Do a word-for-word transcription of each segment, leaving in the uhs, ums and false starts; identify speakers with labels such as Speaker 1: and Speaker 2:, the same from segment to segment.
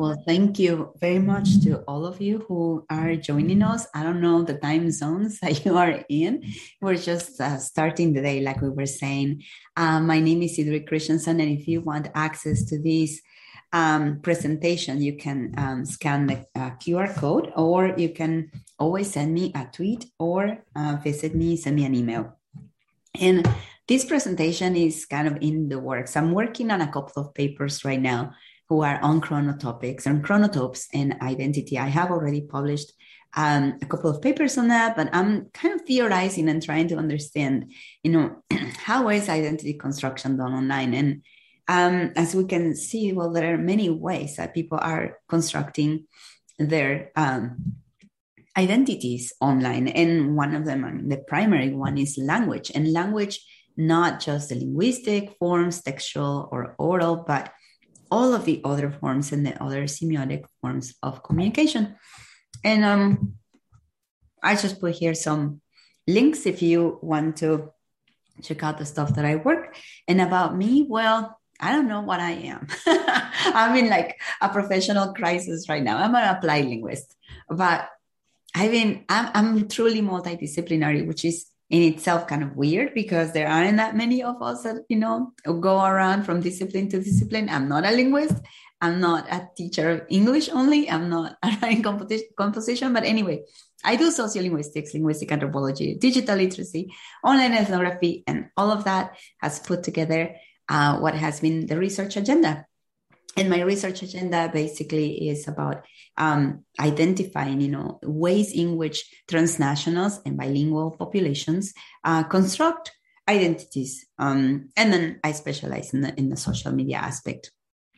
Speaker 1: well, thank you very much to all of you who are joining us. I don't know the time zones that you are in. We're just uh, starting the day, like we were saying. Uh, my name is Idri Christensen, and if you want access to this um, presentation, you can um, scan the uh, Q R code, or you can always send me a tweet or uh, visit me, send me an email. And this presentation is kind of in the works. I'm working on a couple of papers right now who are on chronotopics and chronotopes and identity. I have already published um, a couple of papers on that, but I'm kind of theorizing and trying to understand, you know, how is identity construction done online? And um, as we can see, well, there are many ways that people are constructing their um, identities online. And one of them, I mean, the primary one is language. And language, not just the linguistic forms, textual or oral, but all of the other forms and the other semiotic forms of communication. And um, I just put here some links if you want to check out the stuff that I work. And about me, well, I don't know what I am. I'm in like a professional crisis right now. I'm an applied linguist, but I mean, I'm, I'm truly multidisciplinary, which is in itself kind of weird because there aren't that many of us that, you know, go around from discipline to discipline. I'm not a linguist. I'm not a teacher of English only. I'm not in composition. But anyway, I do sociolinguistics, linguistic anthropology, digital literacy, online ethnography, and all of that has put together uh, what has been the research agenda. And my research agenda basically is about um, identifying, you know, ways in which transnationals and bilingual populations uh, construct identities. Um, and then I specialize in the, in the social media aspect.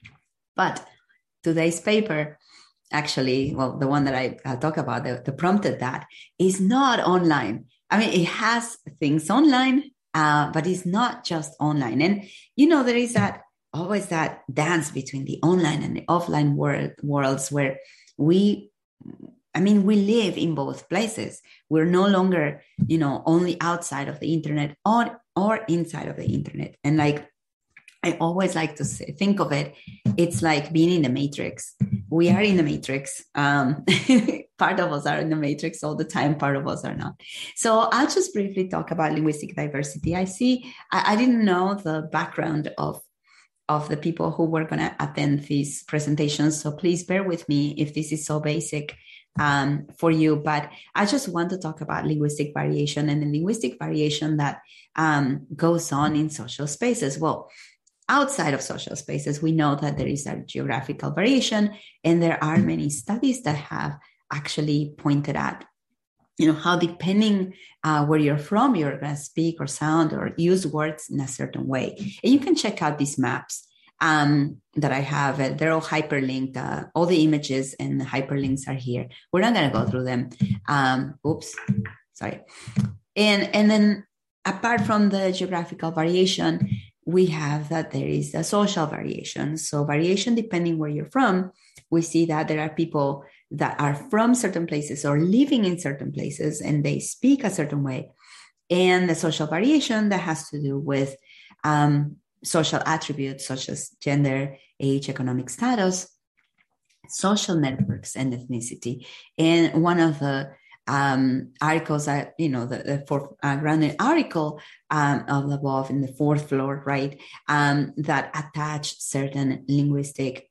Speaker 1: But today's paper, actually, well, the one that I I'll talk about, the, the prompted that, is not online. I mean, it has things online, uh, but it's not just online. And, you know, there is that always that dance between the online and the offline world, worlds where we, I mean, we live in both places. We're no longer, you know, only outside of the internet or, or inside of the internet. And like, I always like to say, think of it, it's like being in the matrix. We are in the matrix. Um, part of us are in the matrix all the time. Part of us are not. So I'll just briefly talk about linguistic diversity. I see, I, I didn't know the background of of the people who were going to attend these presentations. So please bear with me if this is so basic um, for you, but I just want to talk about linguistic variation and the linguistic variation that um, goes on in social spaces. Well, outside of social spaces, we know that there is a geographical variation, and there are many studies that have actually pointed at, you know, how depending uh, where you're from, you're going to speak or sound or use words in a certain way. And you can check out these maps um, that I have. Uh, they're all hyperlinked. Uh, all the images and the hyperlinks are here. We're not going to go through them. Um, oops, sorry. And, and then apart from the geographical variation, we have that there is a social variation. So variation depending where you're from, we see that there are people that are from certain places or living in certain places and they speak a certain way. And the social variation that has to do with um, social attributes such as gender, age, economic status, social networks, and ethnicity. And one of the um, articles that, you know, the, the fourth uh, grounded article um, of the above in the fourth floor, right, um, that attach certain linguistic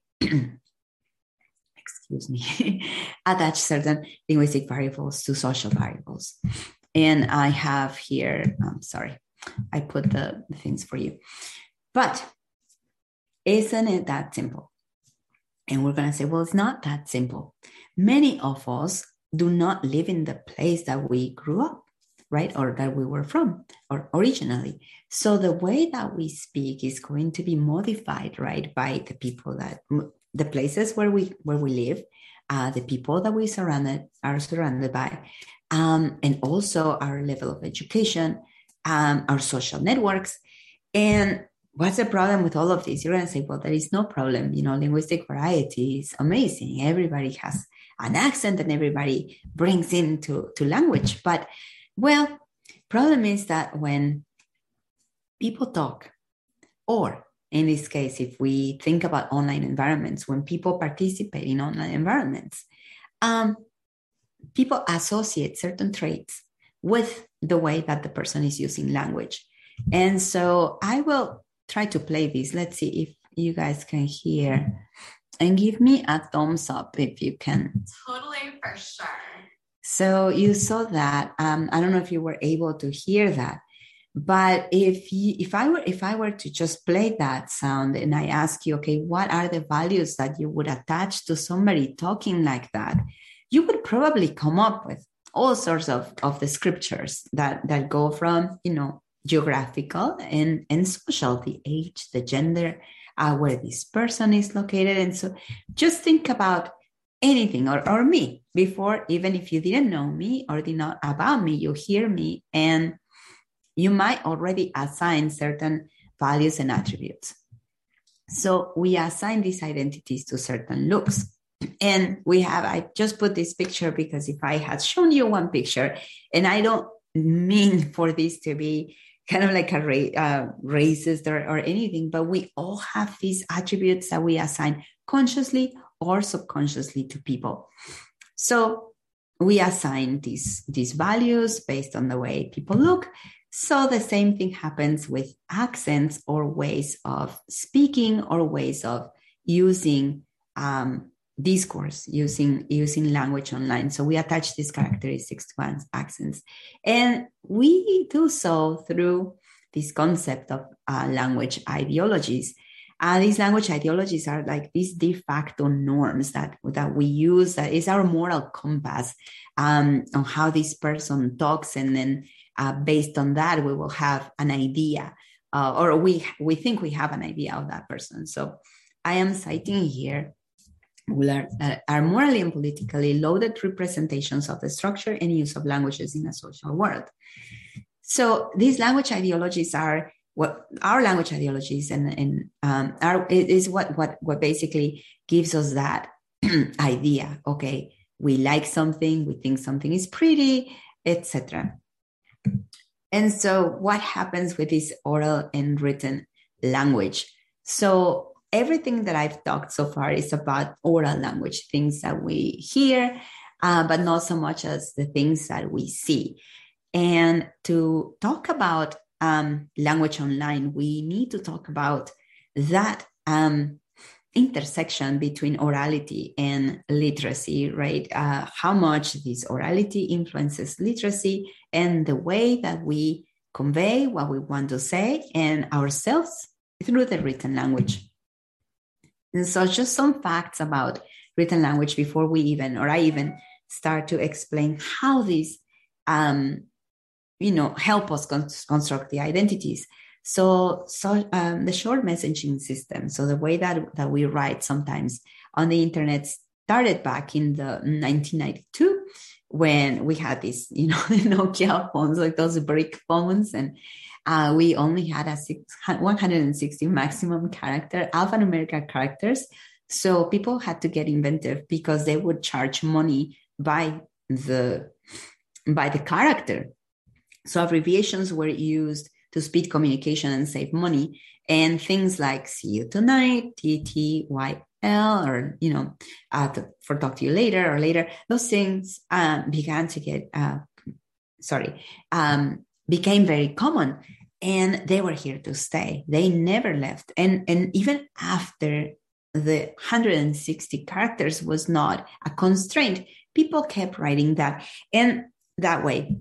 Speaker 1: excuse me, attach certain linguistic variables to social variables. And I have here, I'm sorry, I put the, the things for you. But isn't it that simple? And we're going to say, well, it's not that simple. Many of us do not live in the place that we grew up, right? Or that we were from, or originally. So the way that we speak is going to be modified, right, by the people that, the places where we where we live, uh, the people that we surrounded are surrounded by, um, and also our level of education, um, our social networks. And what's the problem with all of this? You're going to say, well, there is no problem. You know, linguistic variety is amazing. Everybody has an accent and everybody brings into to language. But, well, problem is that when people talk, or in this case, if we think about online environments, when people participate in online environments, um, people associate certain traits with the way that the person is using language. And so I will try to play this. Let's see if you guys can hear, and give me a thumbs up if you can.
Speaker 2: Totally, for sure.
Speaker 1: So you saw that. Um, I don't know if you were able to hear that, but if you, if I were if I were to just play that sound and I ask you, okay, what are the values that you would attach to somebody talking like that? You would probably come up with all sorts of, of the scriptures that, that go from, you know, geographical and, and social, the age, the gender, uh, where this person is located. And so just think about anything, or, or me before, even if you didn't know me or did not about me, you hear me and you might already assign certain values and attributes. So we assign these identities to certain looks. And we have, I just put this picture because if I had shown you one picture, and I don't mean for this to be kind of like a ra- uh, racist or, or anything, but we all have these attributes that we assign consciously or subconsciously to people. So we assign these, these values based on the way people look. So the same thing happens with accents or ways of speaking or ways of using um, discourse, using, using language online. So we attach these characteristics to accents. And we do so through this concept of uh, language ideologies. Uh, these language ideologies are like these de facto norms that, that we use, that is our moral compass um, on how this person talks. And then uh, based on that, we will have an idea, uh, or we, we think we have an idea of that person. So I am citing here Are, uh, are morally and politically loaded representations of the structure and use of languages in a social world. So these language ideologies are what our language ideologies and, and um, are, is what, what, what basically gives us that idea. Okay, we like something, we think something is pretty, et cetera. And so what happens with this oral and written language? So everything that I've talked so far is about oral language, things that we hear, uh, but not so much as the things that we see. And to talk about um, language online, we need to talk about that um, intersection between orality and literacy, right? Uh, how much this orality influences literacy and the way that we convey what we want to say and ourselves through the written language. And so just some facts about written language before we even, or I even start to explain how these, um, you know, help us con- construct the identities. So, so um, the short messaging system, so the way that, that we write sometimes on the internet started back in the nineteen ninety-two when we had these, you know, Nokia phones, like those brick phones, and Uh, we only had a six, one hundred sixty maximum character, alphanumeric characters. So people had to get inventive because they would charge money by the, by the character. So abbreviations were used to speed communication and save money. And things like see you tonight, T T Y L, or, you know, uh, to, for talk to you later or later, those things uh, began to get, uh, sorry, um, became very common, and they were here to stay. They never left. And, and even after the one hundred sixty characters was not a constraint, people kept writing that. And that way,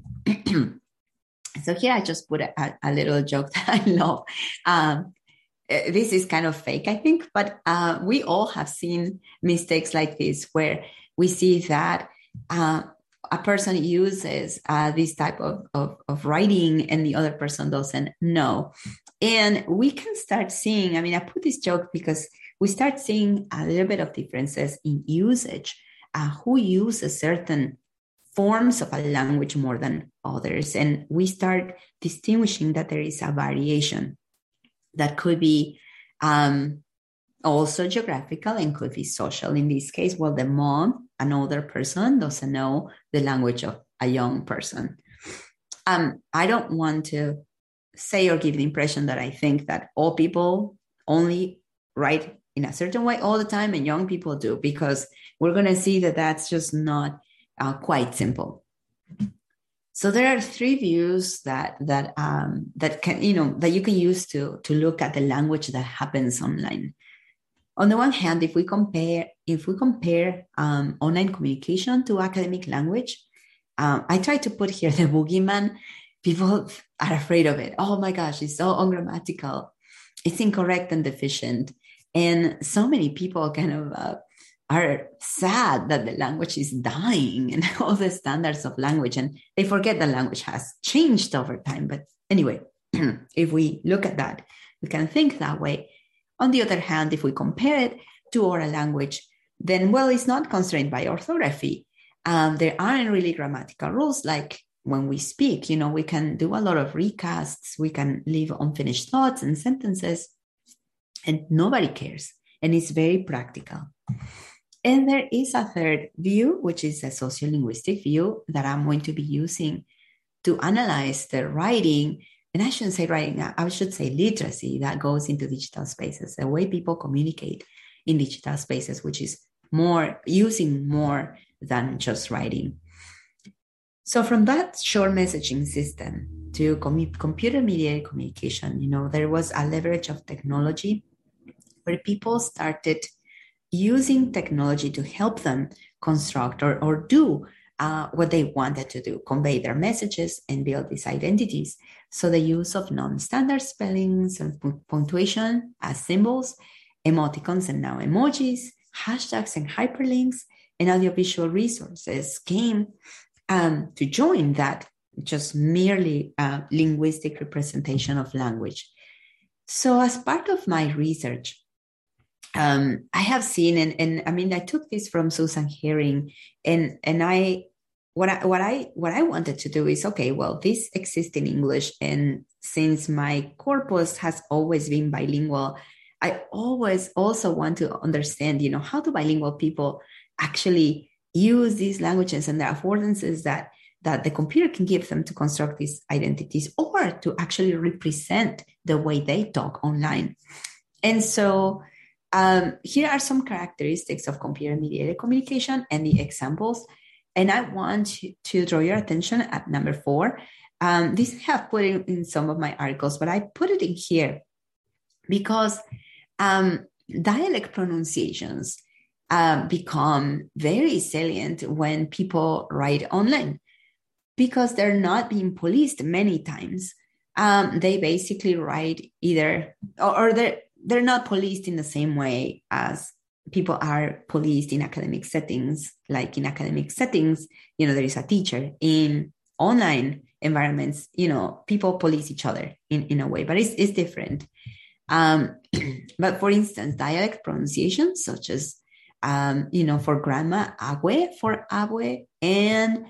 Speaker 1: so here I just put a, a little joke that I love. Um, this is kind of fake, I think, but uh, we all have seen mistakes like this where we see that uh, a person uses uh, this type of, of, of writing and the other person doesn't know. And we can start seeing, I mean, I put this joke because we start seeing a little bit of differences in usage, uh, who uses certain forms of a language more than others. And we start distinguishing that there is a variation that could be um, also geographical and could be social. In this case, well, the mom, an older person, doesn't know the language of a young person. Um, I don't want to say or give the impression that I think that all people only write in a certain way all the time, and young people do, because we're going to see that that's just not uh, quite simple. So there are three views that that um, that can you know that you can use to to look at the language that happens online. On the one hand, if we compare if we compare um, online communication to academic language, um, I try to put here the boogeyman. People are afraid of it. Oh my gosh, it's so ungrammatical, it's incorrect and deficient, and so many people kind of uh, are sad that the language is dying and all the standards of language, and they forget that language has changed over time. But anyway, if we look at that, we can think that way. On the other hand, if we compare it to oral language, then, well, it's not constrained by orthography. Um, there aren't really grammatical rules like when we speak. You know, we can do a lot of recasts, we can leave unfinished thoughts and sentences, and nobody cares. And it's very practical. And there is a third view, which is a sociolinguistic view that I'm going to be using to analyze the writing. And I shouldn't say writing, I should say literacy that goes into digital spaces, the way people communicate in digital spaces, which is more using more than just writing. So from that short messaging system to com- computer-mediated communication, you know, there was a leverage of technology where people started using technology to help them construct or, or do Uh, what they wanted to do, convey their messages and build these identities. So the use of non-standard spellings and punctuation as symbols, emoticons and now emojis, hashtags and hyperlinks, and audiovisual resources came um, to join that just merely uh, linguistic representation of language. So as part of my research, um, I have seen, and, and I mean, I took this from Susan Herring, and and I what I what I what I wanted to do is, okay, well, this exists in English, and since my corpus has always been bilingual, I always also want to understand, you know, how do bilingual people actually use these languages and the affordances that that the computer can give them to construct these identities, or to actually represent the way they talk online. And so Um, here are some characteristics of computer-mediated communication and the examples. And I want to draw your attention at number four. Um, this I have put in, in some of my articles, but I put it in here because um, dialect pronunciations uh, become very salient when people write online, because they're not being policed many times. Um, they basically write either, or, or they're They're not policed in the same way as people are policed in academic settings. Like in academic settings, you know, there is a teacher. In online environments, you know, people police each other in, in a way, but it's, it's different. Um, but for instance, dialect pronunciations such as, um, you know, for grandma, agüe for abue, and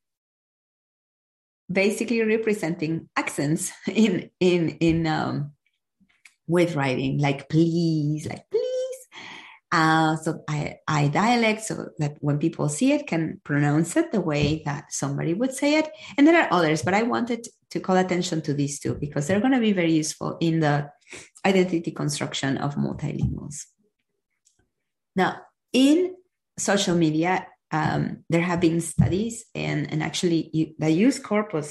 Speaker 1: basically representing accents in, in, in, um, with writing, like please, like please. Uh, so I, I dialect so that when people see it, can pronounce it the way that somebody would say it. And there are others, but I wanted to call attention to these two because they're going to be very useful in the identity construction of multilinguals. Now, in social media, um, there have been studies and, and actually you, that use corpus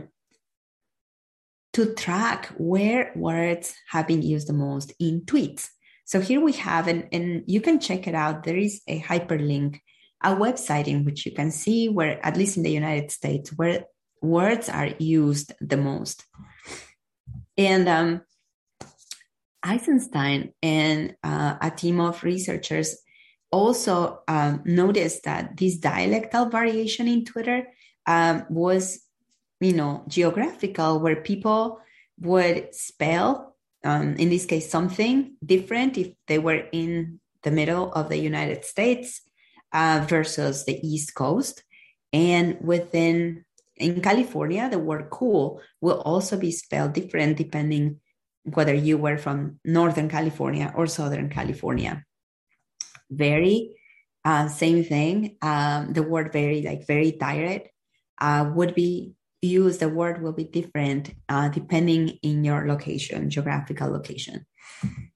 Speaker 1: to track where words have been used the most in tweets. So here we have, and, and you can check it out. There is a hyperlink, a website in which you can see where, at least in the United States, where words are used the most. And um, Eisenstein and uh, a team of researchers also um, noticed that this dialectal variation in Twitter um, was, you know, geographical, where people would spell, um, in this case, something different if they were in the middle of the United States uh, versus the East Coast. And within, in California, the word cool will also be spelled different depending whether you were from Northern California or Southern California. Very, uh, same thing. Um, the word very, like very tired, uh, would be use the word will be different uh, depending in your location, geographical location.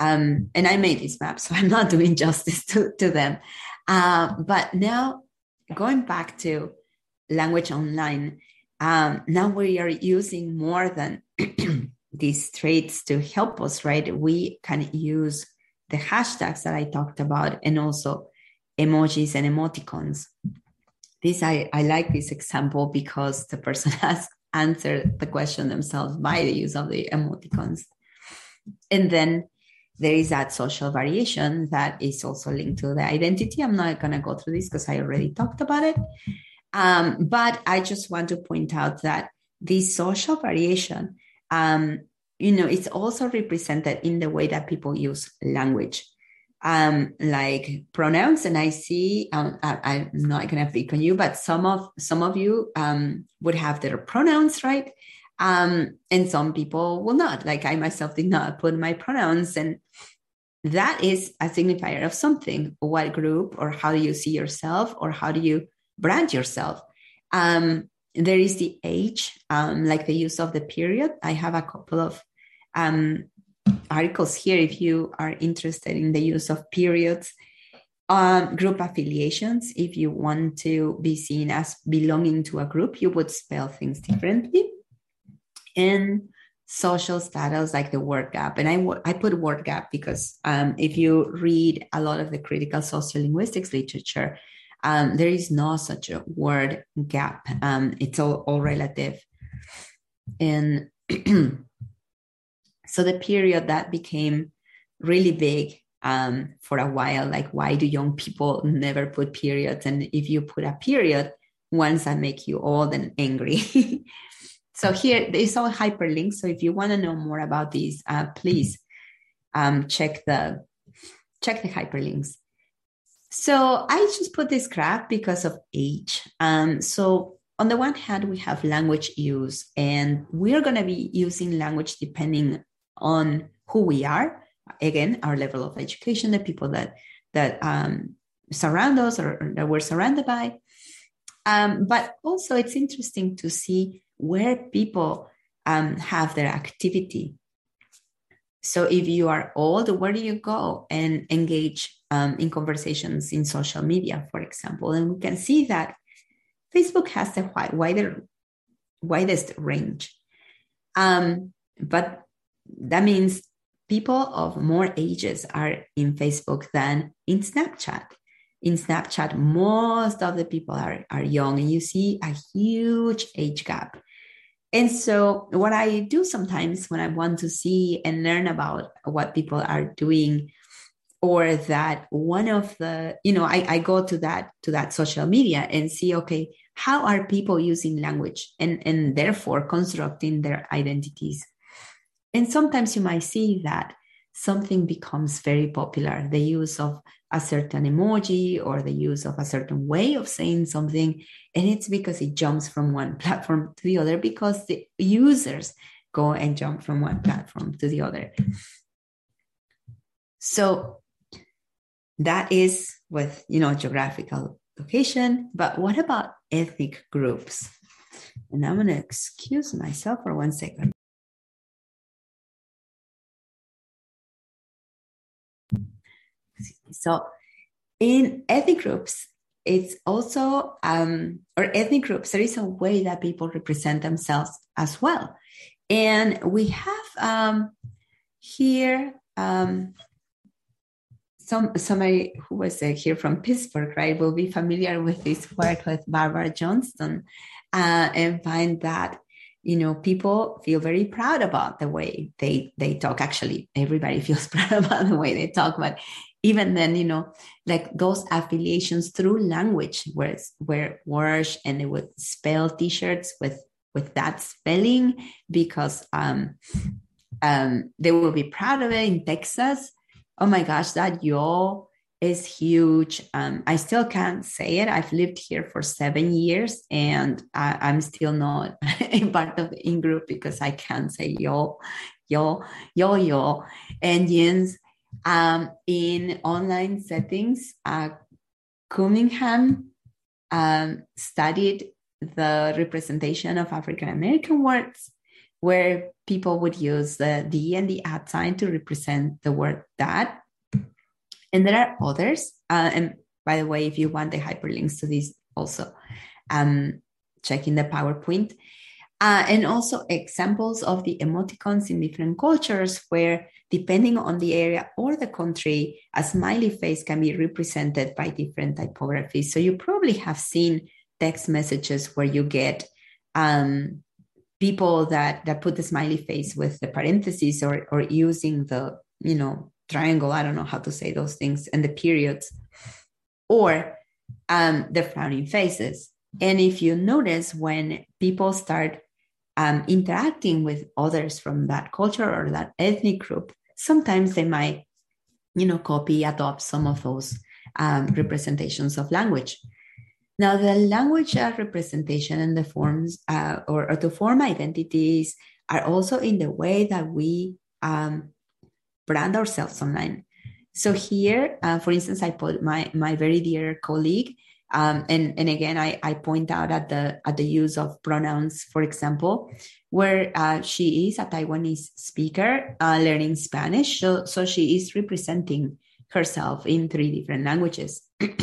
Speaker 1: Um, and I made these maps, so I'm not doing justice to, to them. Uh, but now going back to language online, um, now we are using more than these traits to help us, right? We can use the hashtags that I talked about and also emojis and emoticons. This I, I like this example because the person has answered the question themselves by the use of the emoticons. And then there is that social variation that is also linked to the identity. I'm not going to go through this because I already talked about it. Um, but I just want to point out that this social variation, um, you know, it's also represented in the way that people use language, um, like pronouns. And I see, um, I, I'm not going to pick on you, but some of some of you um, would have their pronouns, right? Um, and some people will not. Like I myself did not put my pronouns, and that is a signifier of something. What group, or how do you see yourself, or how do you brand yourself? Um, there is the age, um, like the use of the period. I have a couple of um, articles here if you are interested in the use of periods. Um, group affiliations, if you want to be seen as belonging to a group, you would spell things differently. And social status, like the word gap. And I, I put word gap because um, if you read a lot of the critical sociolinguistics literature, um, there is no such a word gap. Um, it's all, all relative. And so the period that became really big um, for a while, like why do young people never put periods? And if you put a period, ones that make you old and angry. So here, there's all hyperlinks. So if you want to know more about these, uh, please um, check the check the hyperlinks. So I just put this graph because of age. Um, so on the one hand, we have language use, and we're going to be using language depending on who we are. Again, our level of education, the people that that um, surround us or, or that we're surrounded by. Um, but also, it's interesting to see where people um, have their activity. So if you are old, where do you go and engage um, in conversations in social media, for example? And we can see that Facebook has the wider, widest range. Um, but that means people of more ages are in Facebook than in Snapchat. In Snapchat, most of the people are, are young, and you see a huge age gap. And so what I do sometimes when I want to see and learn about what people are doing, or that one of the, you know, I, I go to that to that social media and see, okay, how are people using language and, and therefore constructing their identities? And sometimes you might see that something becomes very popular, the use of a certain emoji or the use of a certain way of saying something. And it's because it jumps from one platform to the other, because the users go and jump from one platform to the other. So that is with, you know, geographical location. But what about ethnic groups? And I'm going to excuse myself for one second. So in ethnic groups, it's also, um, or ethnic groups, there is a way that people represent themselves as well. And we have um, here um, some somebody who was uh, here from Pittsburgh, right, will be familiar with this work with Barbara Johnston uh, and find that, you know, people feel very proud about the way they, they talk. Actually, everybody feels proud about the way they talk, but even then, you know, like those affiliations through language, where where Warsh, and they would spell T-shirts with with that spelling because um, um, they will be proud of it. In Texas, oh my gosh, that yo is huge. Um, I still can't say it. I've lived here for seven years, and I, I'm still not a part of the in group because I can't say yo, yo, yo, yo, and yens. Um, in online settings, uh, Cunningham um, studied the representation of African American words where people would use the the and the at sign to represent the word that. And there are others. Uh, and by the way, if you want the hyperlinks to this also, um, check in the PowerPoint. Uh, and also examples of the emoticons in different cultures where, depending on the area or the country, a smiley face can be represented by different typographies. So you probably have seen text messages where you get um, people that, that put the smiley face with the parentheses or, or using the, you know, triangle, I don't know how to say those things, and the periods, or um, the frowning faces. And if you notice, when people start um, interacting with others from that culture or that ethnic group, sometimes they might, you know, copy, adopt some of those um, representations of language. Now, the language uh, representation and the forms uh, or, or to form identities are also in the way that we um, brand ourselves online. So here, uh, for instance, I put my my very dear colleague, um, and and again, I, I point out at the at the use of pronouns, for example, where uh, she is a Taiwanese speaker uh, learning Spanish, so so she is representing herself in three different languages.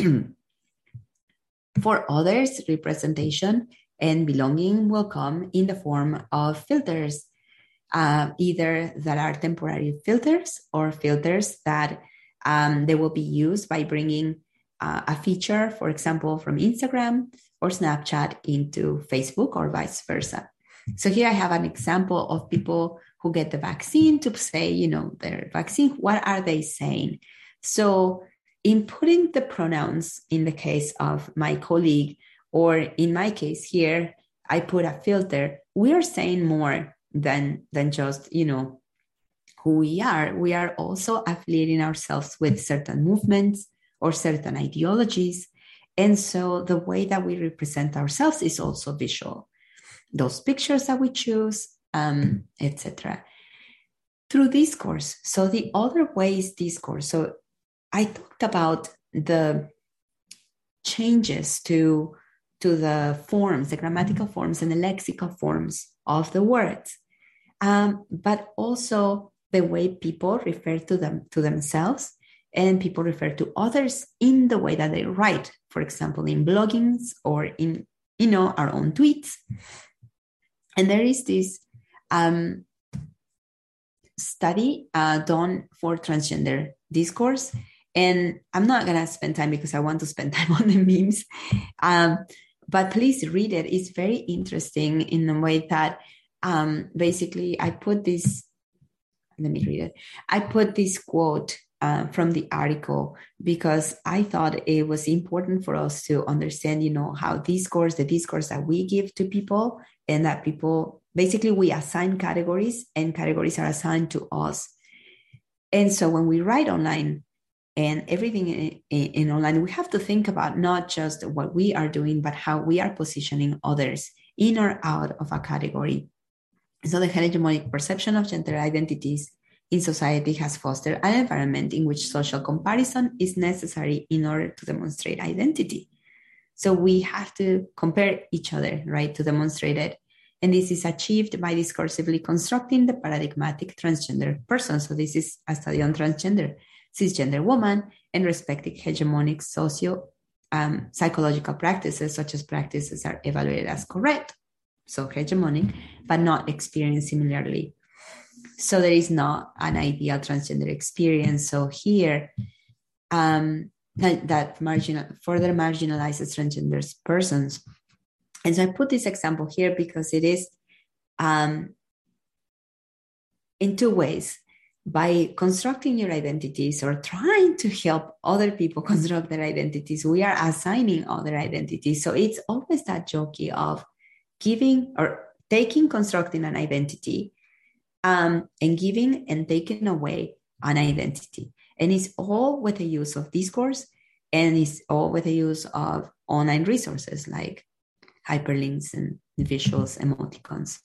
Speaker 1: For others, representation and belonging will come in the form of filters, uh, either that are temporary filters or filters that um, they will be used by bringing uh, a feature, for example, from Instagram or Snapchat into Facebook or vice versa. So here I have an example of people who get the vaccine to say, you know, their vaccine, what are they saying? So in putting the pronouns in the case of my colleague, or in my case here, I put a filter, we are saying more than, than just, you know, who we are. We are also affiliating ourselves with certain movements or certain ideologies. And so the way that we represent ourselves is also visual. Those pictures that we choose, um, et cetera. Through discourse. So the other way is discourse. So I talked about the changes to, to the forms, the grammatical forms and the lexical forms of the words, um, but also the way people refer to them to themselves, and people refer to others in the way that they write, for example, in bloggings or in, you know, our own tweets. And there is this um, study uh, done for transgender discourse. And I'm not going to spend time because I want to spend time on the memes. Um, but please read it. It's very interesting in the way that um, basically I put this, let me read it. I put this quote uh, from the article because I thought it was important for us to understand, you know, how discourse, the discourse that we give to people, and that people, basically we assign categories and categories are assigned to us. And so when we write online, and everything in, in, in online, we have to think about not just what we are doing, but how we are positioning others in or out of a category. So the hegemonic perception of gender identities in society has fostered an environment in which social comparison is necessary in order to demonstrate identity. So we have to compare each other, right, to demonstrate it. And this is achieved by discursively constructing the paradigmatic transgender person. So this is a study on transgender, cisgender woman, and respecting hegemonic socio um, psychological practices, such as practices are evaluated as correct, so hegemonic, but not experienced similarly. So there is not an ideal transgender experience. So here, um, that, that marginal, further marginalizes transgender persons. And so I put this example here because it is um, in two ways. By constructing your identities or trying to help other people construct their identities, we are assigning other identities. So it's always that jockey of giving or taking, constructing an identity, um, and giving and taking away an identity. And it's all with the use of discourse, and it's all with the use of online resources like hyperlinks and visuals, emoticons.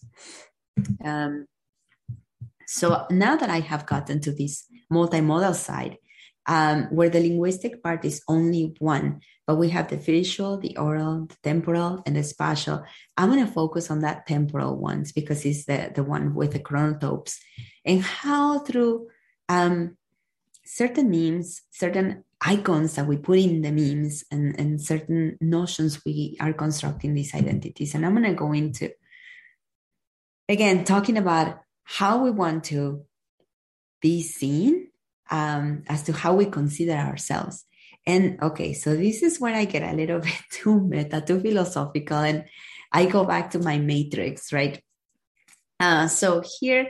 Speaker 1: Um, So now that I have gotten to this multimodal side, um, where the linguistic part is only one, but we have the visual, the oral, the temporal, and the spatial. I'm going to focus on that temporal ones because it's the, the one with the chronotopes, and how through um, certain memes, certain icons that we put in the memes, and, and certain notions, we are constructing these identities. And I'm going to go into, again, talking about how we want to be seen, um, as to how we consider ourselves. And okay, so this is where I get a little bit too meta, too philosophical, and I go back to my matrix, right? Uh, so here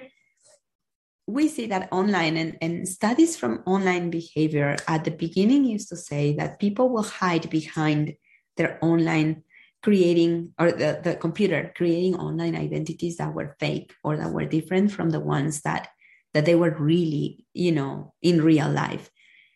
Speaker 1: we see that online, and, and studies from online behavior at the beginning used to say that people will hide behind their online creating, or the, the computer creating online identities that were fake or that were different from the ones that that they were really, you know, in real life.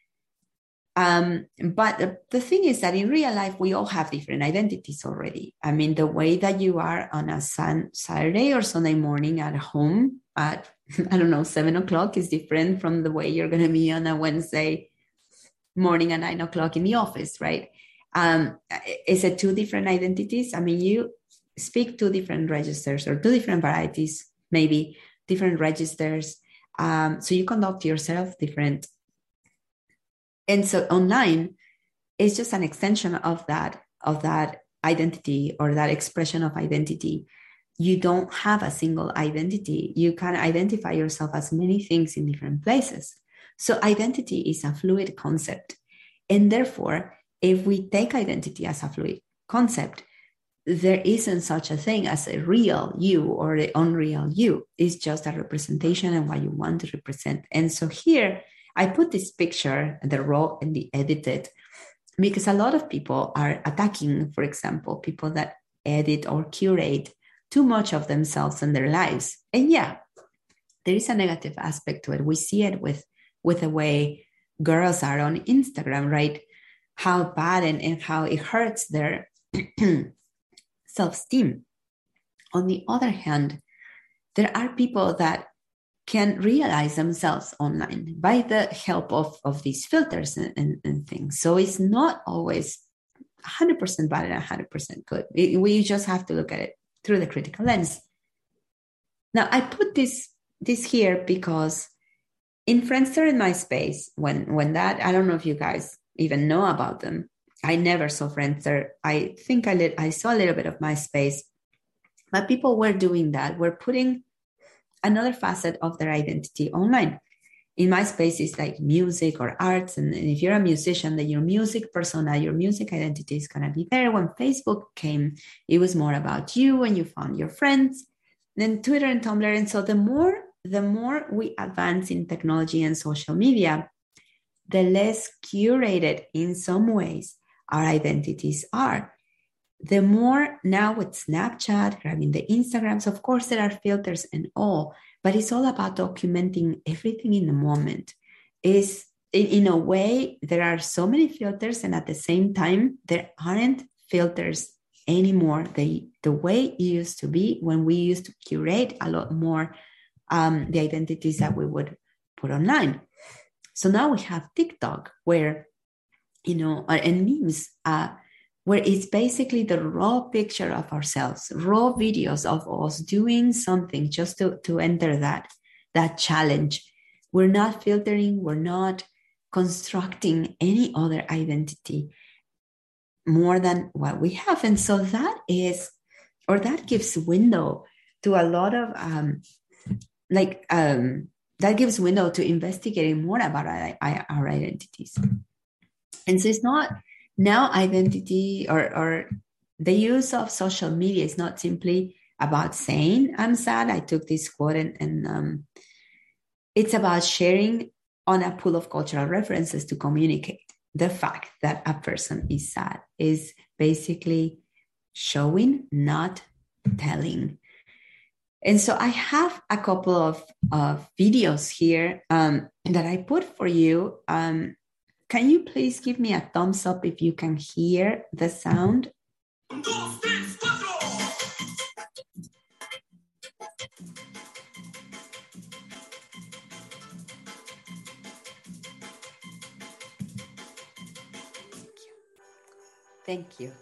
Speaker 1: Um, but the, the thing is that in real life, we all have different identities already. I mean, the way that you are on a sun, Saturday or Sunday morning at home at, I don't know, seven o'clock is different from the way you're going to be on a Wednesday morning at nine o'clock in the office, right? Um, is it two different identities? I mean, you speak two different registers, or two different varieties, maybe different registers. Um, so you conduct yourself different. And so online is just an extension of that, of that identity, or that expression of identity. You don't have a single identity. You can identify yourself as many things in different places. So identity is a fluid concept. And therefore, if we take identity as a fluid concept, there isn't such a thing as a real you or the unreal you. It's just a representation and what you want to represent. And so here I put this picture, the raw and the edited, because a lot of people are attacking, for example, people that edit or curate too much of themselves and their lives. And yeah, there is a negative aspect to it. We see it with, with the way girls are on Instagram, right? How bad and, and how it hurts their self-esteem. On the other hand, there are people that can realize themselves online by the help of, of these filters and, and, and things. So it's not always one hundred percent bad and one hundred percent good. It, we just have to look at it through the critical lens. Now, I put this, this here because in Friendster and MySpace, when, when that, I don't know if you guys even know about them. I never saw Friendster. I think I, lit, I saw a little bit of MySpace, but people were doing that. We're putting another facet of their identity online. In MySpace, it's like music or arts. And, and if you're a musician, then your music persona, your music identity is going to be there. When Facebook came, it was more about you and you found your friends. Then Twitter and Tumblr. And so the more, the more we advance in technology and social media, the less curated in some ways our identities are. The more now with Snapchat, grabbing the Instagrams, of course, there are filters and all, but it's all about documenting everything in the moment. Is in, in a way, there are so many filters, and at the same time, there aren't filters anymore. They, the way it used to be when we used to curate a lot more um, the identities that we would put online. So now we have TikTok, where, you know, and memes, uh, where it's basically the raw picture of ourselves, raw videos of us doing something just to, to enter that, that challenge. We're not filtering, we're not constructing any other identity more than what we have. And so that is, or that gives window to a lot of, um, like, um, that gives window to investigating more about our, our identities. And so it's not now identity or, or the use of social media is not simply about saying, I'm sad, I took this quote, and, and um, it's about sharing on a pool of cultural references to communicate the fact that a person is sad, is basically showing, not telling. And so I have a couple of, of videos here um, that I put for you. Um, Can you please give me a thumbs up if you can hear the sound? Thank you.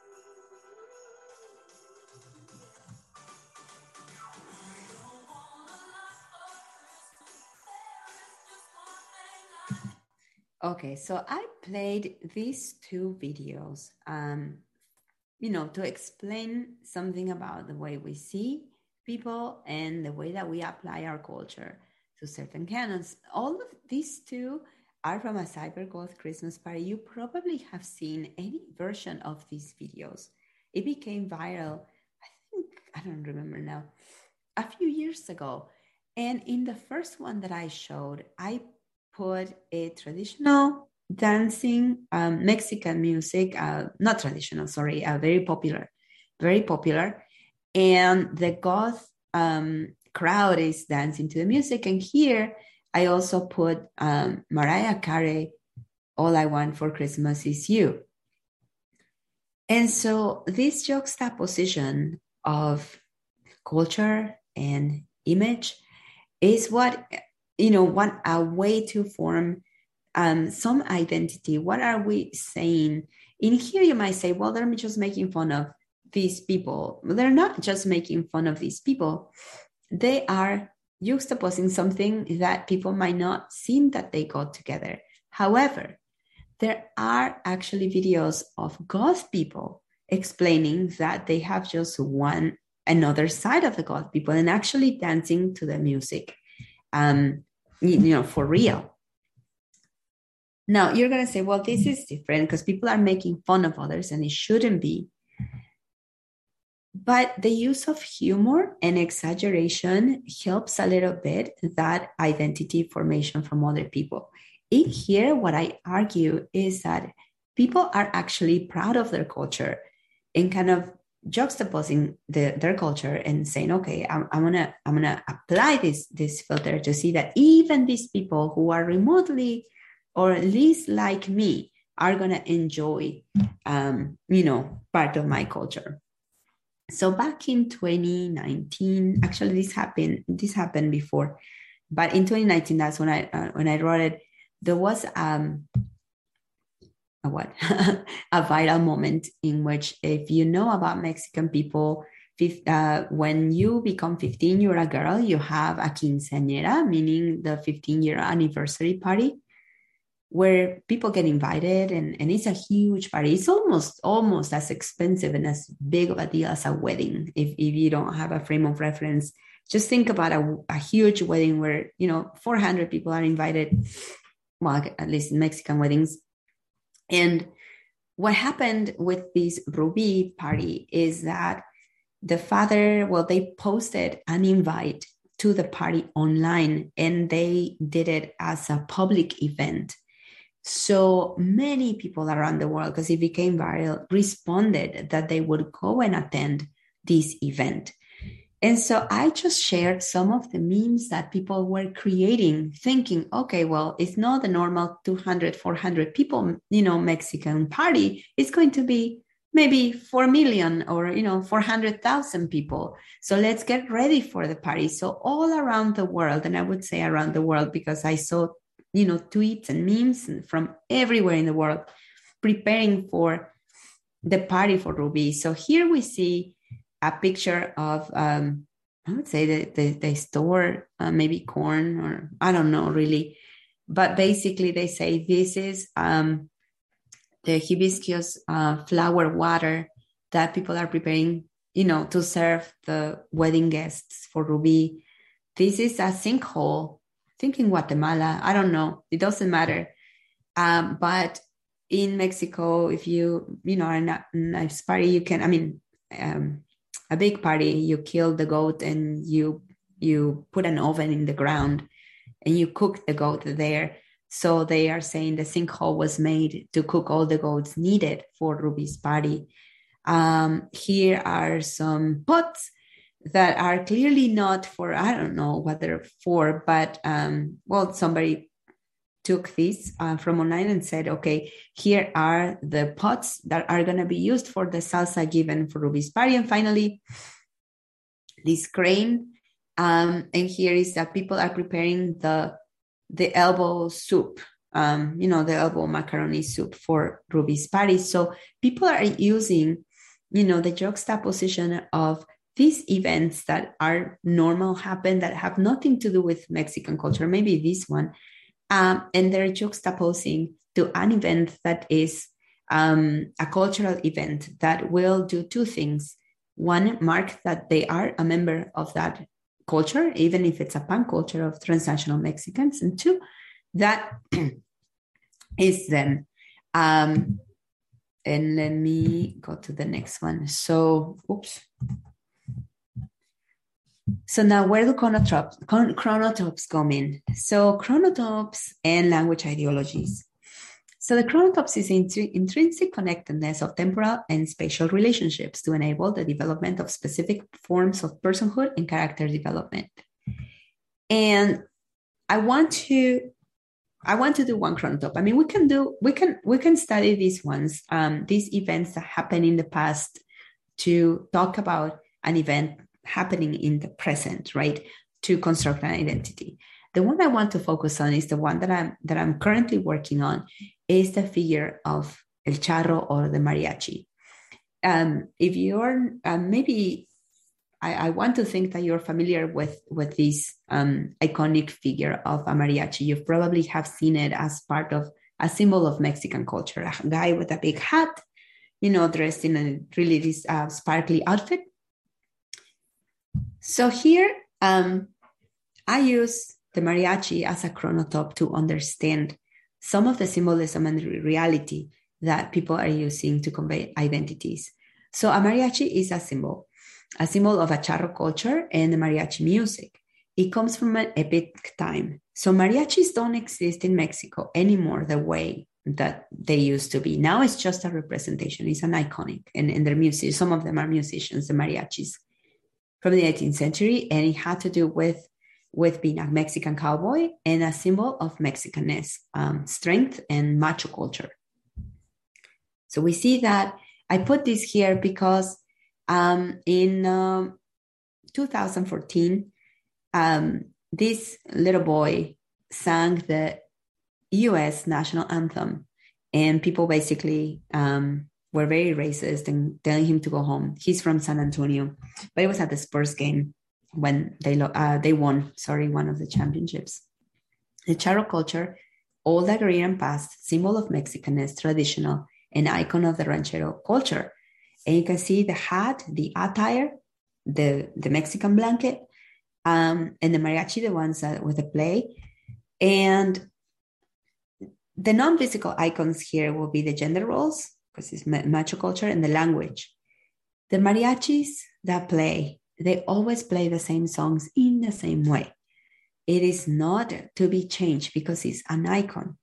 Speaker 1: Okay, so I played these two videos, um, you know, to explain something about the way we see people and the way that we apply our culture to certain canons. All of these two are from a Cyber Goth Christmas party. You probably have seen any version of these videos. It became viral, I think, I don't remember now, a few years ago. And in the first one that I showed, I put a traditional dancing um, Mexican music, uh, not traditional, sorry, uh, very popular, very popular. And the goth um, crowd is dancing to the music. And here I also put um, Mariah Carey, All I Want for Christmas Is You. And so this juxtaposition of culture and image is what, you know, what a way to form um, some identity. What are we saying? In here, you might say, well, they're just making fun of these people. They're not just making fun of these people. They are juxtaposing something that people might not seem that they got together. However, there are actually videos of goth people explaining that they have just one another side of the goth people and actually dancing to the music, um, you know, for real. Now, you're going to say, well, this is different because people are making fun of others and it shouldn't be. But the use of humor and exaggeration helps a little bit that identity formation from other people. In here, what I argue is that people are actually proud of their culture and kind of juxtaposing the, their culture and saying, okay, I'm, I'm gonna I'm gonna apply this this filter to see that even these people who are remotely or least like me are gonna enjoy, um, you know, part of my culture. So back in twenty nineteen, actually this happened this happened before, but in twenty nineteen, that's when I uh, when I wrote it. There was um, a what a viral moment in which, if you know about Mexican people, uh, when you become fifteen, you're a girl, you have a quinceañera, meaning the fifteen year anniversary party, where people get invited, and, and it's a huge party. It's almost almost as expensive and as big of a deal as a wedding. If, if you don't have a frame of reference, just think about a, a huge wedding where, you know, four hundred people are invited, well, at least in Mexican weddings. And what happened with this Ruby party is that the father, well, they posted an invite to the party online and they did it as a public event. So many people around the world, because it became viral, responded that they would go and attend this event. And so I just shared some of the memes that people were creating, thinking, okay, well, it's not the normal two hundred, four hundred people, you know, Mexican party. It's going to be maybe four million or, you know, four hundred thousand people. So let's get ready for the party. So all around the world, and I would say around the world because I saw, you know, tweets and memes from everywhere in the world preparing for the party for Ruby. So here we see a picture of, um, I would say that they, they store uh, maybe corn, or I don't know really. But basically they say this is um, the hibiscus uh, flower water that people are preparing, you know, to serve the wedding guests for Ruby. This is a sinkhole, I think in Guatemala. I don't know. It doesn't matter. Um, but in Mexico, if you, you know, are in a nice party, you can, I mean, um, a big party, you kill the goat and you you put an oven in the ground and you cook the goat there. So they are saying the sinkhole was made to cook all the goats needed for Ruby's party. Um, here are some pots that are clearly not for, I don't know what they're for, but um, well, somebody took this uh, from online and said, okay, here are the pots that are going to be used for the salsa given for Ruby's party. And finally, this crane. Um, and here is that people are preparing the, the elbow soup. um, you know, the elbow macaroni soup for Ruby's party. So people are using, you know, the juxtaposition of these events that are normal, happen, that have nothing to do with Mexican culture, maybe this one, um, and they're juxtaposing to an event that is um, a cultural event that will do two things. One, mark that they are a member of that culture, even if it's a pan culture of transnational Mexicans. And two, that is them. Um, and let me go to the next one. So, oops. So now where do chronotopes, chronotopes come in? So chronotopes and language ideologies. So the chronotopes is int- intrinsic connectedness of temporal and spatial relationships to enable the development of specific forms of personhood and character development. And I want to, I want to do one chronotope. I mean, we can do, we can, we can study these ones, um, these events that happen in the past to talk about an event happening in the present, right? To construct an identity. The one I want to focus on is the one that I'm that I'm currently working on, is the figure of El Charro or the mariachi. Um, if you're uh, maybe, I, I want to think that you're familiar with with this um, iconic figure of a mariachi. You probably have seen it as part of a symbol of Mexican culture. A guy with a big hat, you know, dressed in a really this uh, sparkly outfit. So here, um, I use the mariachi as a chronotope to understand some of the symbolism and reality that people are using to convey identities. So a mariachi is a symbol, a symbol of a charro culture and the mariachi music. It comes from an epic time. So mariachis don't exist in Mexico anymore the way that they used to be. Now it's just a representation. It's an iconic, and, and they're musicians. Some of them are musicians, the mariachis from the eighteenth century, and it had to do with, with being a Mexican cowboy and a symbol of Mexicanness, um, strength and macho culture. So we see that. I put this here because um, in um, two thousand fourteen, um, this little boy sang the U S national anthem, and people basically um, were very racist and telling him to go home. He's from San Antonio, but it was at the Spurs game when they uh, they won, sorry, one of the championships. The charro culture, old agrarian past, symbol of Mexicanness, traditional, an icon of the ranchero culture. And you can see the hat, the attire, the, the Mexican blanket, um, and the mariachi, the ones that with the play. And the non-physical icons here will be the gender roles, because it's macho culture, and the language. The mariachis that play, they always play the same songs in the same way. It is not to be changed because it's an icon.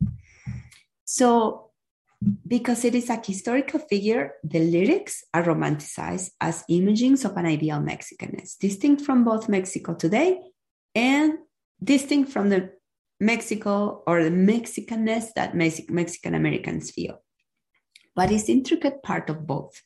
Speaker 1: So, because it is a historical figure, the lyrics are romanticized as imagings of an ideal Mexicanness, distinct from both Mexico today and distinct from the Mexico or the Mexicanness that Mexican Americans feel. But it's intricate part of both.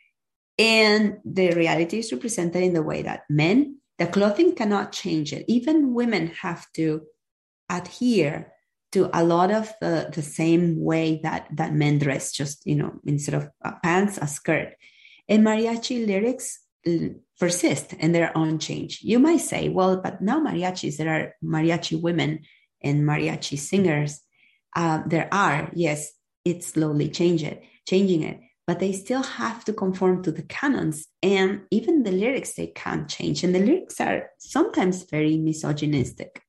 Speaker 1: And the reality is represented in the way that men, the clothing cannot change it. Even women have to adhere to a lot of the, the same way that, that men dress, just, you know, instead of pants, a skirt. And mariachi lyrics persist and they're unchanged. You might say, well, but now mariachis, there are mariachi women and mariachi singers. Uh, there are, yes, it's slowly change it, changing it, but they still have to conform to the canons. And even the lyrics, they can't change. And the lyrics are sometimes very misogynistic.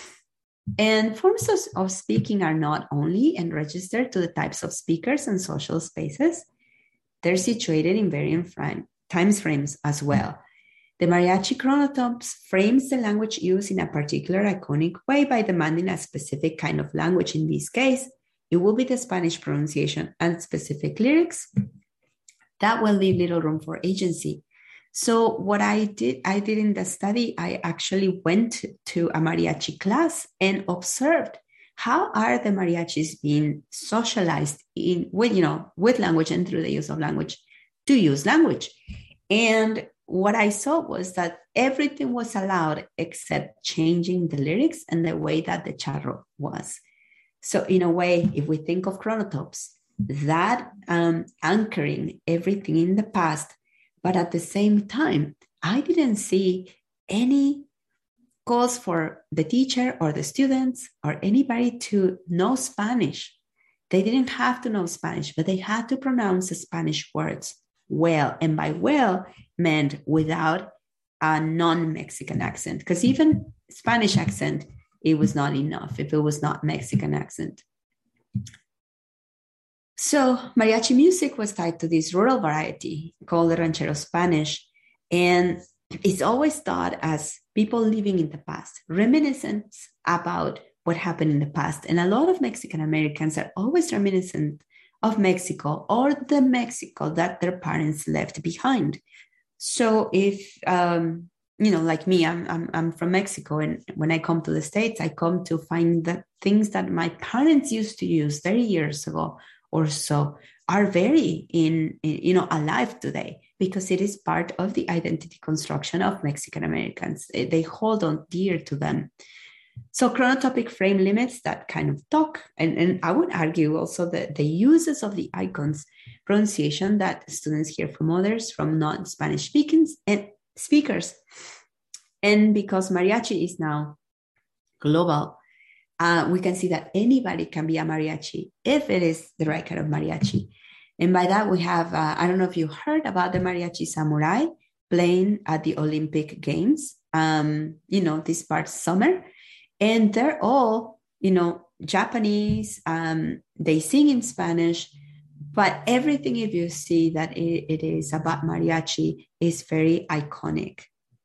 Speaker 1: And forms of, of speaking are not only enregistered to the types of speakers and social spaces, they're situated in varying frame, time frames as well. The mariachi chronotopes frames the language used in a particular iconic way by demanding a specific kind of language. In this case, it will be the Spanish pronunciation and specific lyrics. That will leave little room for agency. So what I did, I did in the study, I actually went to a mariachi class and observed how are the mariachis being socialized in with, you know, with language and through the use of language to use language. And what I saw was that everything was allowed except changing the lyrics and the way that the charro was. So in a way, if we think of chronotops, that um, anchoring everything in the past, but at the same time, I didn't see any calls for the teacher or the students or anybody to know Spanish. They didn't have to know Spanish, but they had to pronounce the Spanish words well. And by well meant without a non-Mexican accent, because even Spanish accent, it was not enough if it was not Mexican accent. So mariachi music was tied to this rural variety called the ranchero Spanish. And it's always thought as people living in the past, reminiscence about what happened in the past. And a lot of Mexican Americans are always reminiscent of Mexico or the Mexico that their parents left behind. So if, um, you know, like me, I'm, I'm, I'm from Mexico. And when I come to the States, I come to find that things that my parents used to use thirty years ago or so are very in, in, you know, alive today, because it is part of the identity construction of Mexican Americans. They hold on dear to them. So chronotopic frame limits that kind of talk, and, and I would argue also that the uses of the icons pronunciation that students hear from others, from non-Spanish speakers, and speakers. And because mariachi is now global, uh, we can see that anybody can be a mariachi if it is the right kind of mariachi. And by that we have, uh, I don't know if you heard about the mariachi samurai playing at the Olympic Games, um, you know, this past summer. And they're all, you know, Japanese, um, they sing in Spanish, but everything, if you see that it, it is about mariachi, is very iconic.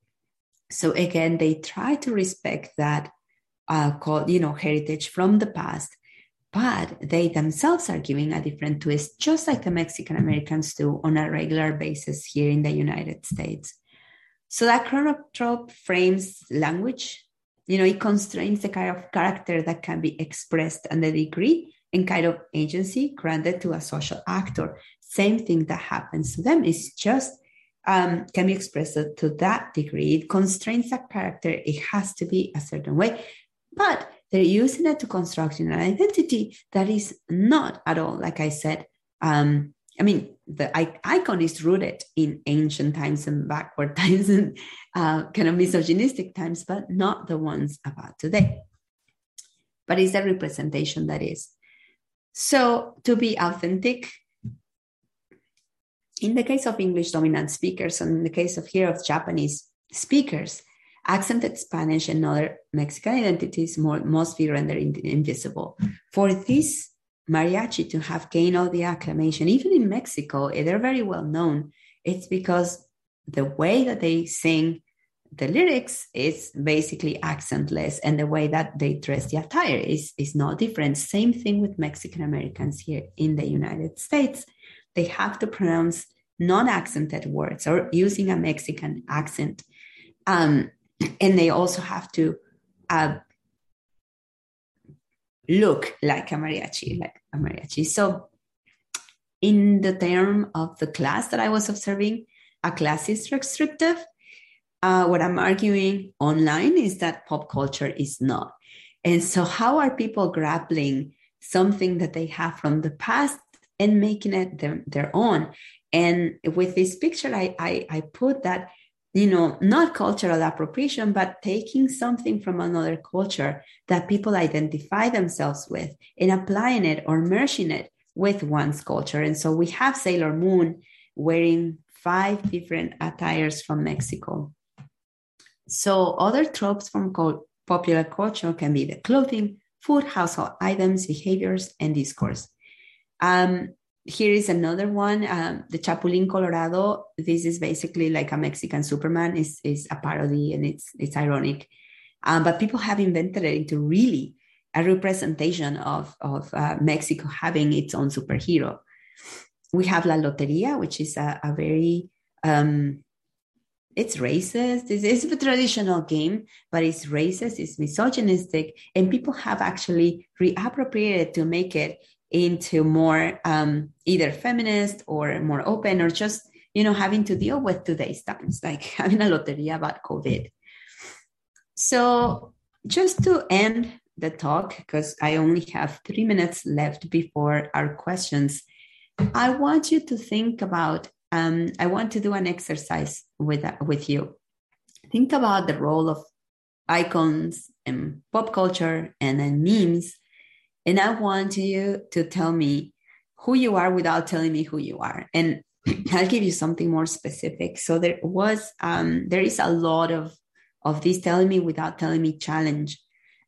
Speaker 1: So again, they try to respect that, uh, called, you know, heritage from the past, but they themselves are giving a different twist, just like the Mexican Americans do on a regular basis here in the United States. So that chronotrope frames language. You know, it constrains the kind of character that can be expressed and the degree and kind of agency granted to a social actor. Same thing that happens to them is just um, can be expressed to that degree. It constrains that character. It has to be a certain way, but they're using it to construct an identity that is not at all, like I said, um, I mean, the icon is rooted in ancient times and backward times and uh, kind of misogynistic times, but not the ones about today. But it's a representation that is. So to be authentic, in the case of English dominant speakers, and in the case of here of Japanese speakers, accented Spanish and other Mexican identities more, must be rendered invisible. For this mariachi to have gained all the acclamation, even in Mexico, they're very well known. It's because the way that they sing the lyrics is basically accentless, and the way that they dress the attire is, is not different. Same thing with Mexican Americans here in the United States. They have to pronounce non-accented words or using a Mexican accent. Um, and they also have to uh, look like a mariachi, like a mariachi. So in the term of the class that I was observing, a class is restrictive. Uh, what I'm arguing online is that pop culture is not. And so how are people grappling something that they have from the past and making it their, their own? And with this picture, I, I, I put that, you know, not cultural appropriation, but taking something from another culture that people identify themselves with and applying it or merging it with one's culture. And so we have Sailor Moon wearing five different attires from Mexico. So other tropes from co- popular culture can be the clothing, food, household items, behaviors, and discourse. Um, Here is another one, um, the Chapulín Colorado. This is basically like a Mexican Superman. It's, it's a parody and it's it's ironic. Um, but people have invented it into really a representation of, of uh, Mexico having its own superhero. We have La Loteria, which is a, a very, um, it's racist. It's, it's a traditional game, but it's racist, it's misogynistic, and people have actually reappropriated to make it into more um, either feminist or more open, or just, you know, having to deal with today's times, like having a loteria about COVID. So just to end the talk, because I only have three minutes left before our questions, I want you to think about, um, I want to do an exercise with, with you. Think about the role of icons and pop culture and then memes. And I want you to tell me who you are without telling me who you are. And I'll give you something more specific. So there was, um, there is a lot of, of this telling me without telling me challenge,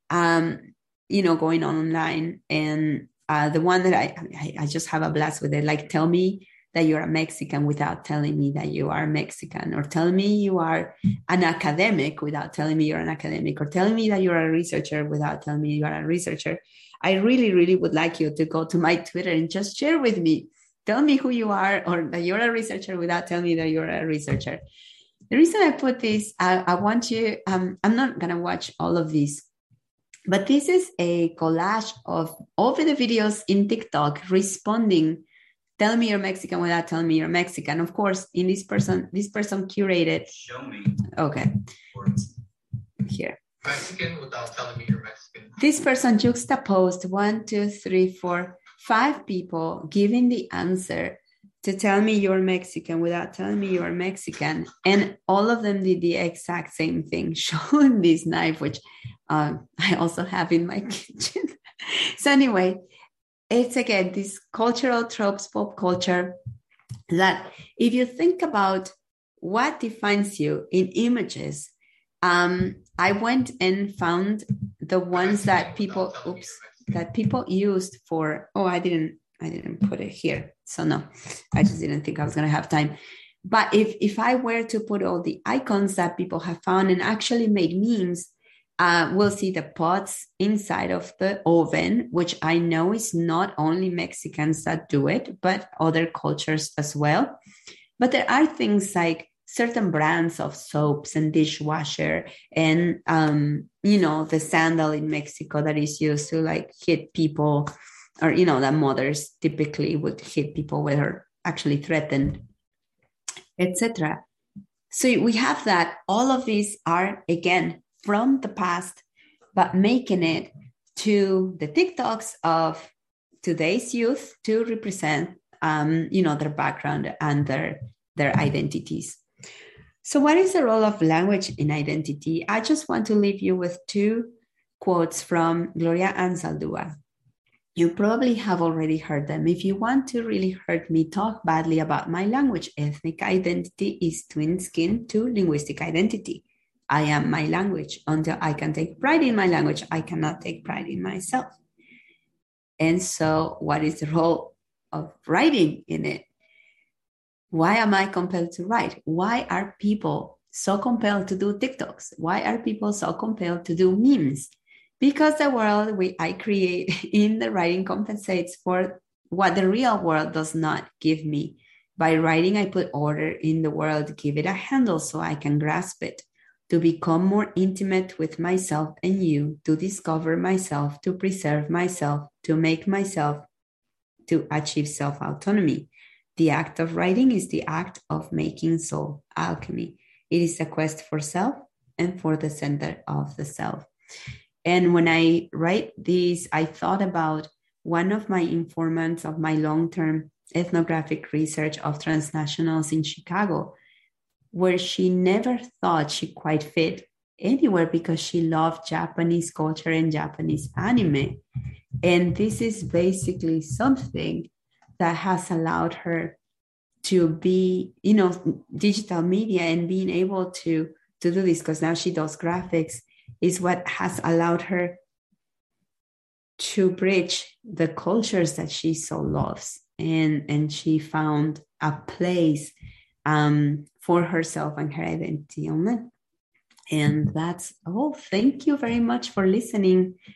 Speaker 1: um, you know, going on online. And uh, the one that I, I, I just have a blast with it. Like, tell me that you're a Mexican without telling me that you are Mexican, or tell me you are an academic without telling me you're an academic, or telling me that you're a researcher without telling me you are a researcher. I really, really would like you to go to my Twitter and just share with me. Tell me who you are, or that you're a researcher without telling me that you're a researcher. The reason I put this, I, I want you, um, I'm not going to watch all of these, but this is a collage of all of the videos in TikTok responding, tell me you're Mexican without telling me you're Mexican. Of course, in this person, this person curated.
Speaker 2: Show me.
Speaker 1: Okay.
Speaker 2: Words.
Speaker 1: Here.
Speaker 2: Mexican without telling me you're Mexican.
Speaker 1: This person juxtaposed one, two, three, four, five people giving the answer to tell me you're Mexican without telling me you're Mexican. And all of them did the exact same thing, showing this knife, which uh, I also have in my kitchen. So anyway, it's again, this cultural tropes, pop culture, that if you think about what defines you in images, um, I went and found the ones that people, oops, that people used for, oh, I didn't, I didn't put it here. So no, I just didn't think I was going to have time. But if, if I were to put all the icons that people have found and actually made memes, uh, we'll see the pots inside of the oven, which I know is not only Mexicans that do it, but other cultures as well. But there are things like certain brands of soaps and dishwasher and, um, you know, the sandal in Mexico that is used to like hit people, or, you know, that mothers typically would hit people with her actually threatened, et cetera. So we have that. All of these are, again, from the past, but making it to the TikToks of today's youth to represent, um, you know, their background and their, their identities. So what is the role of language in identity? I just want to leave you with two quotes from Gloria Anzaldúa. You probably have already heard them. If you want to really hear me talk badly about my language, ethnic identity is twin skin to linguistic identity. I am my language. Until I can take pride in my language, I cannot take pride in myself. And so what is the role of writing in it? Why am I compelled to write? Why are people so compelled to do TikToks? Why are people so compelled to do memes? Because the world we I create in the writing compensates for what the real world does not give me. By writing, I put order in the world, give it a handle so I can grasp it, to become more intimate with myself and you, to discover myself, to preserve myself, to make myself, to achieve self-autonomy. The act of writing is the act of making soul alchemy. It is a quest for self and for the center of the self. And when I write these, I thought about one of my informants of my long-term ethnographic research of transnationals in Chicago, where she never thought she quite fit anywhere because she loved Japanese culture and Japanese anime. And this is basically something that has allowed her to be, you know, digital media and being able to, to do this, because now she does graphics, is what has allowed her to bridge the cultures that she so loves. And, and she found a place um, for herself and her identity online. And that's all. Thank you very much for listening.